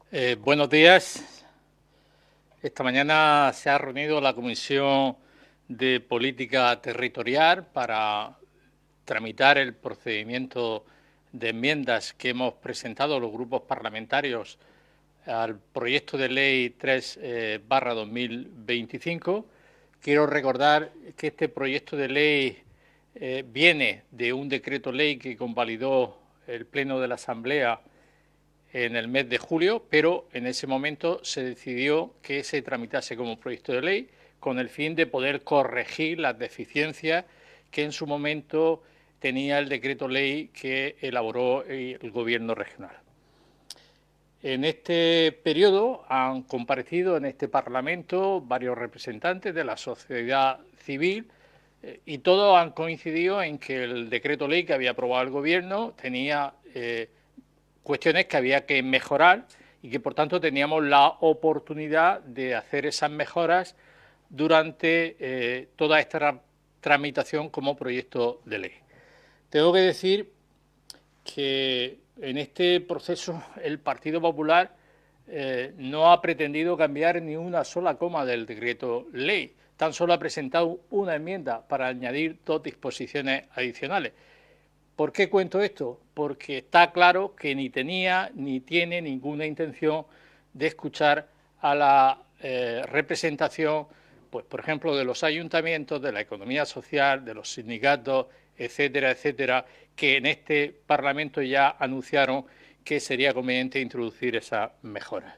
Buenos días. Esta mañana se ha reunido la Comisión de Política Territorial para tramitar el procedimiento de enmiendas que hemos presentado los grupos parlamentarios al proyecto de ley 3/2025. Quiero recordar que este proyecto de ley viene de un decreto ley que convalidó el Pleno de la Asamblea en el mes de julio, pero en ese momento se decidió que se tramitase como proyecto de ley con el fin de poder corregir las deficiencias que en su momento tenía el decreto ley que elaboró el Gobierno regional. En este periodo han comparecido en este Parlamento varios representantes de la sociedad civil y todos han coincidido en que el decreto ley que había aprobado el Gobierno tenía cuestiones que había que mejorar y que por tanto teníamos la oportunidad de hacer esas mejoras durante toda esta tramitación como proyecto de ley. Tengo que decir que en este proceso el Partido Popular no ha pretendido cambiar ni una sola coma del decreto ley, tan solo ha presentado una enmienda para añadir 2 disposiciones adicionales. ¿Por qué cuento esto? Porque está claro que ni tenía ni tiene ninguna intención de escuchar a la representación, pues por ejemplo, de los ayuntamientos, de la economía social, de los sindicatos, etcétera, etcétera, que en este Parlamento ya anunciaron que sería conveniente introducir esas mejoras.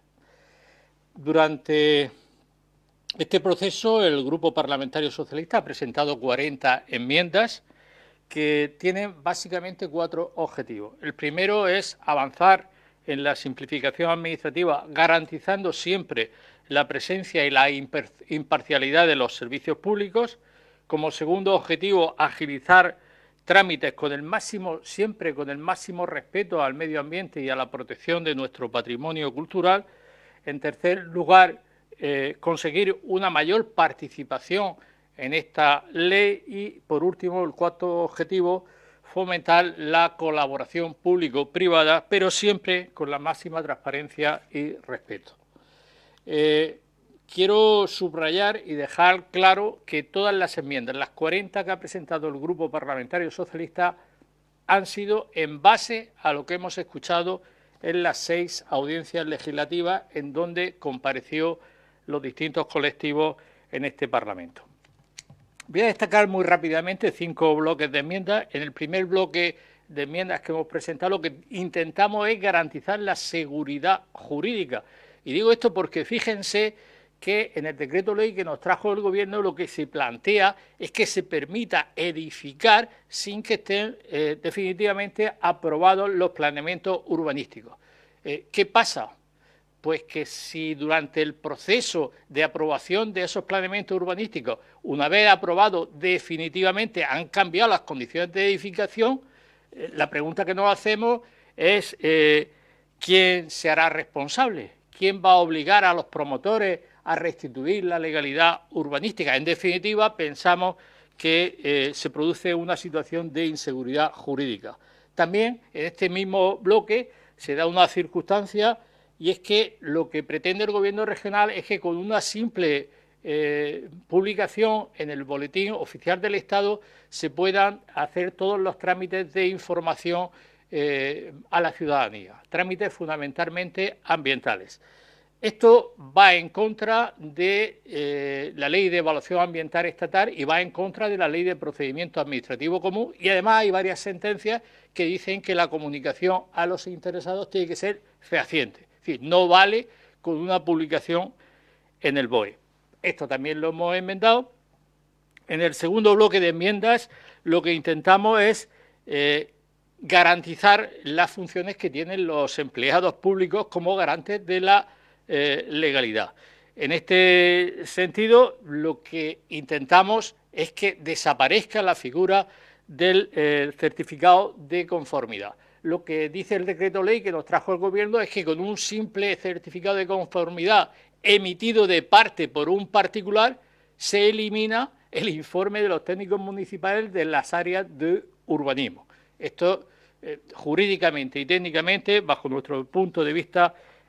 Durante este proceso, el Grupo Parlamentario Socialista ha presentado 40 enmiendas que tienen básicamente 4 objetivos. El primero es avanzar en la simplificación administrativa, garantizando siempre la presencia y la imparcialidad de los servicios públicos. Como segundo objetivo, agilizar trámites con el máximo, siempre con el máximo respeto al medio ambiente y a la protección de nuestro patrimonio cultural. En tercer lugar, conseguir una mayor participación en esta ley y, por último, el cuarto objetivo, fomentar la colaboración público-privada, pero siempre con la máxima transparencia y respeto. Quiero subrayar y dejar claro que todas las enmiendas, las 40 que ha presentado el Grupo Parlamentario Socialista, han sido en base a lo que hemos escuchado en las 6 audiencias legislativas en donde compareció los distintos colectivos en este Parlamento. Voy a destacar muy rápidamente 5 bloques de enmiendas. En el primer bloque de enmiendas que hemos presentado, lo que intentamos es garantizar la seguridad jurídica. Y digo esto porque fíjense que en el decreto ley que nos trajo el Gobierno lo que se plantea es que se permita edificar sin que estén definitivamente aprobados los planeamientos urbanísticos. ¿Qué pasa? Pues que si durante el proceso de aprobación de esos planeamientos urbanísticos, una vez aprobado definitivamente, han cambiado las condiciones de edificación, la pregunta que nos hacemos es ¿quién se hará responsable? ¿Quién va a obligar a los promotores a restituir la legalidad urbanística? En definitiva, pensamos que se produce una situación de inseguridad jurídica. También en este mismo bloque se da una circunstancia y es que lo que pretende el Gobierno regional es que con una simple publicación en el Boletín Oficial del Estado se puedan hacer todos los trámites de información a la ciudadanía, trámites fundamentalmente ambientales. Esto va en contra de la Ley de Evaluación Ambiental Estatal y va en contra de la Ley de Procedimiento Administrativo Común, y además hay varias sentencias que dicen que la comunicación a los interesados tiene que ser fehaciente. Es decir, no vale con una publicación en el BOE. Esto también lo hemos enmendado. En el segundo bloque de enmiendas lo que intentamos es garantizar las funciones que tienen los empleados públicos como garantes de la legalidad. En este sentido, lo que intentamos es que desaparezca la figura del certificado de conformidad. Lo que dice el decreto ley que nos trajo el Gobierno es que con un simple certificado de conformidad emitido de parte por un particular se elimina el informe de los técnicos municipales de las áreas de urbanismo. Esto jurídicamente y técnicamente, bajo nuestro punto de vista,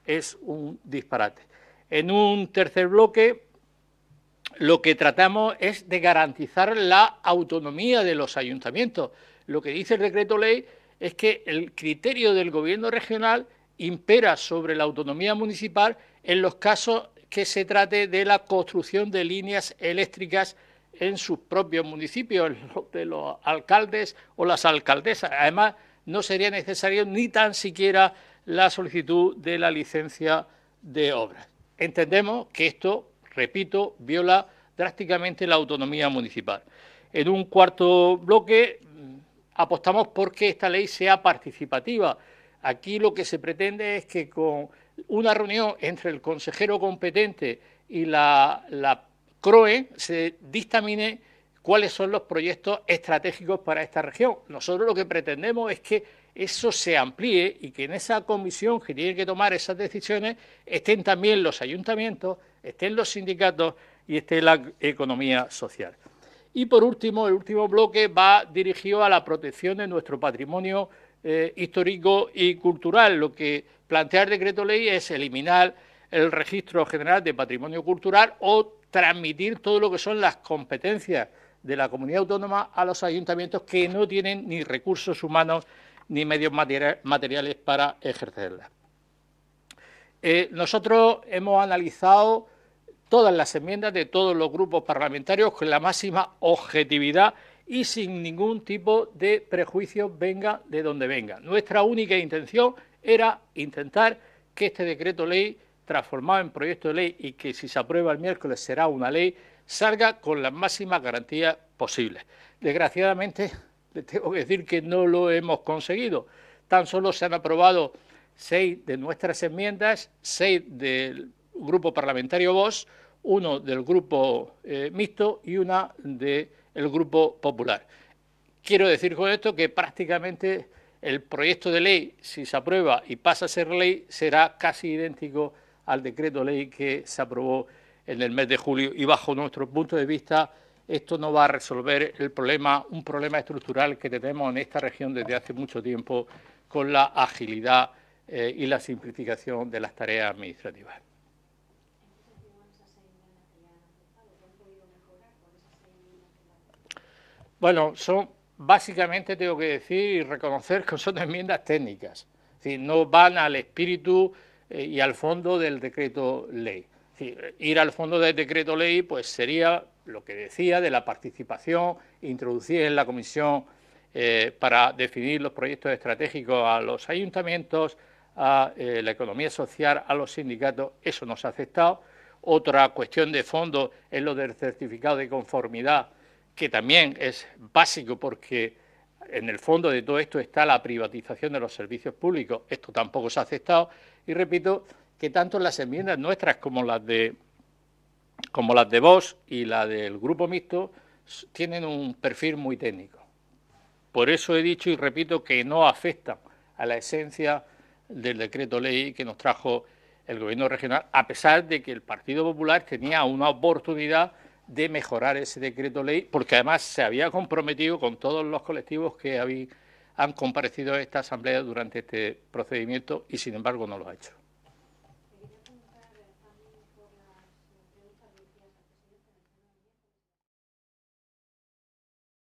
es un disparate. En un tercer bloque, lo que tratamos es de garantizar la autonomía de los ayuntamientos. Lo que dice el decreto ley es que el criterio del gobierno regional impera sobre la autonomía municipal en los casos que se trate de la construcción de líneas eléctricas en sus propios municipios, de los alcaldes o las alcaldesas. Además, no sería necesario ni tan siquiera la solicitud de la licencia de obras. Entendemos que esto, repito, viola drásticamente la autonomía municipal. En un cuarto bloque apostamos por que esta ley sea participativa. Aquí lo que se pretende es que con una reunión entre el consejero competente y la CROE se dictamine cuáles son los proyectos estratégicos para esta región. Nosotros lo que pretendemos es que eso se amplíe y que en esa comisión que tiene que tomar esas decisiones estén también los ayuntamientos, estén los sindicatos y esté la economía social. Y por último, el último bloque va dirigido a la protección de nuestro patrimonio histórico y cultural. Lo que plantea el decreto ley es eliminar el Registro General de Patrimonio Cultural o transmitir todo lo que son las competencias de la comunidad autónoma a los ayuntamientos que no tienen ni recursos humanos ni medios materiales para ejercerlas. Nosotros hemos analizado todas las enmiendas de todos los grupos parlamentarios con la máxima objetividad y sin ningún tipo de prejuicio, venga de donde venga. Nuestra única intención era intentar que este decreto ley, transformado en proyecto de ley y que si se aprueba el miércoles será una ley, salga con las máximas garantías posibles. Desgraciadamente, les tengo que decir que no lo hemos conseguido. Tan solo se han aprobado 6 de nuestras enmiendas, 6 del Grupo Parlamentario Vox, 1 del Grupo Mixto y 1 del Grupo Popular. Quiero decir con esto que prácticamente el proyecto de ley, si se aprueba y pasa a ser ley, será casi idéntico al decreto ley que se aprobó en el mes de julio y bajo nuestro punto de vista esto no va a resolver el problema, un problema estructural que tenemos en esta región desde hace mucho tiempo con la agilidad y la simplificación de las tareas administrativas. Bueno, son básicamente, tengo que decir y reconocer que son enmiendas técnicas, es decir, no van al espíritu y al fondo del decreto ley. Es decir, ir al fondo del decreto ley pues sería lo que decía de la participación, introducir en la comisión para definir los proyectos estratégicos a los ayuntamientos, a la economía social, a los sindicatos, eso no se ha aceptado. Otra cuestión de fondo es lo del certificado de conformidad, que también es básico porque en el fondo de todo esto está la privatización de los servicios públicos. Esto tampoco se ha aceptado y repito que tanto las enmiendas nuestras como las de Vox y la del Grupo Mixto tienen un perfil muy técnico. Por eso he dicho y repito que no afectan a la esencia del decreto ley que nos trajo el Gobierno regional, a pesar de que el Partido Popular tenía una oportunidad de mejorar ese decreto ley, porque además se había comprometido con todos los colectivos que han comparecido a esta asamblea durante este procedimiento y sin embargo no lo ha hecho.